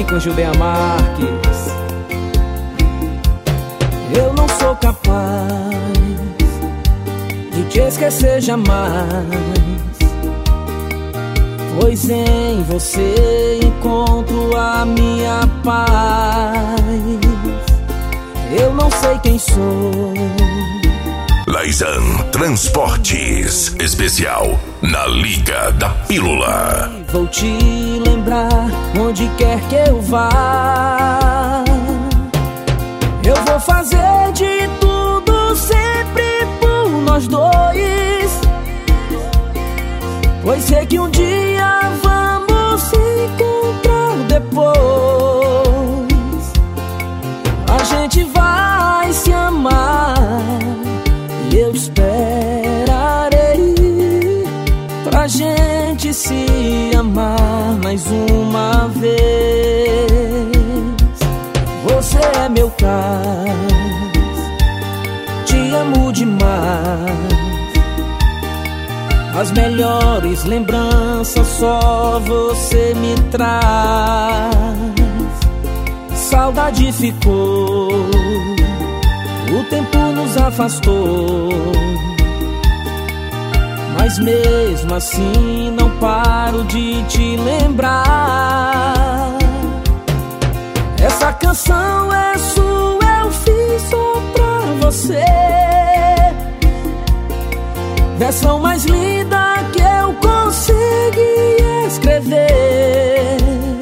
com Judeia Marques. Eu não sou capaz de te esquecer jamais, pois em você encontro a minha paz. Eu não sei quem sou. Laizan Transportes, especial na Liga da Pílula. Vou te lembrar onde quer que eu vá. Eu vou fazer de tudo sempre por nós dois, pois sei que um dia vamos se encontrar depois. A gente vai se amar e eu esperarei pra gente se amar mais uma vez. Você é meu cais, te amo demais. As melhores lembranças só você me traz. Saudade ficou, o tempo nos afastou, mas mesmo assim não paro de te lembrar. Essa canção é sua, eu fiz só pra você. Versão mais linda que eu consegui escrever.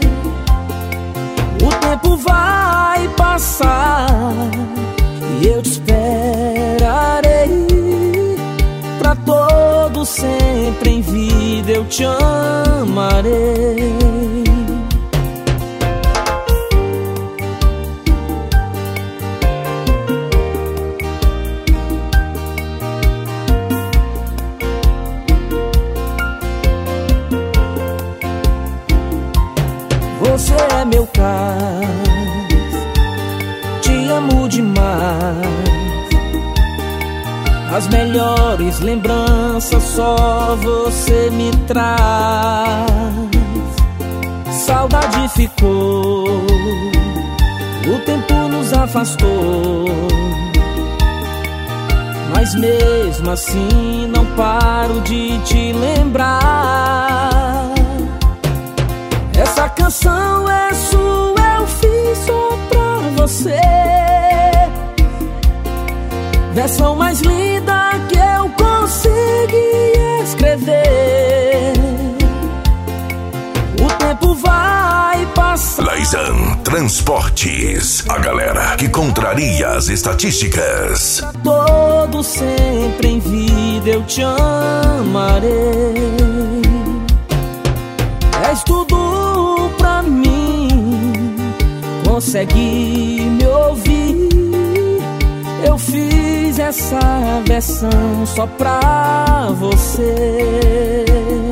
O tempo vai passar e eu te esperarei. Pra todo sempre em vida eu te amarei. Você é meu cais, te amo demais. As melhores lembranças só você me traz. Saudade ficou, o tempo nos afastou, mas mesmo assim não paro de te lembrar. Essa canção é sua, eu fiz só pra você. Versão mais linda que eu consegui escrever. O tempo vai passar. Laizan Transportes, a galera que contraria as estatísticas. Pra todo sempre em vida eu te amarei. És tudo pra mim, consegue me ouvir. Eu fiz essa versão só pra você.